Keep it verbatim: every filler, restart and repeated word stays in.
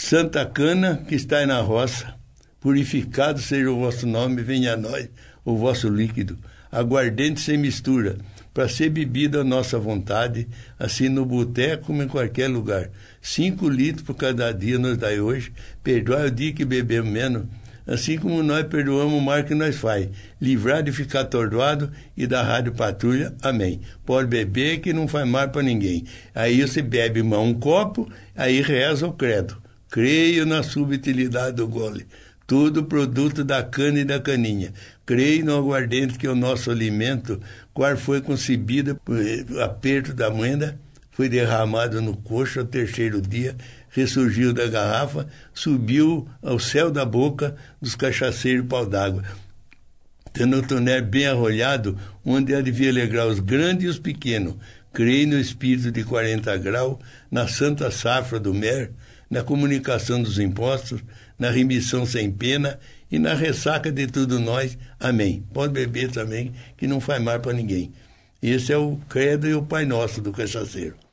Santa Cana que está na roça, purificado seja o vosso nome, venha a nós o vosso líquido, aguardente sem mistura, para ser bebido à nossa vontade, assim no boteco como em qualquer lugar. Cinco litros por cada dia nos dai hoje, perdoai o dia que bebemos menos, assim como nós perdoamos o mal que nós faz, livrar de ficar atordoado e da Rádio Patrulha, amém. Pode beber que não faz mal para ninguém. Aí você bebe um copo, aí reza o credo. Creio na subutilidade do gole, tudo produto da cana e da caninha. Creio no aguardente que é o nosso alimento, qual foi concebida por aperto da moeda, foi derramado no coxo ao terceiro dia, ressurgiu da garrafa, subiu ao céu da boca dos cachaceiros pau d'água, tendo o tonel bem arrolhado, onde há de vir alegrar os grandes e os pequenos. Creio no espírito de quarenta graus, na santa safra do mer, na comunicação dos impostos, na remissão sem pena e na ressaca de tudo nós. Amém. Pode beber também, que não faz mal para ninguém. Esse é o credo e o Pai Nosso do cachaceiro.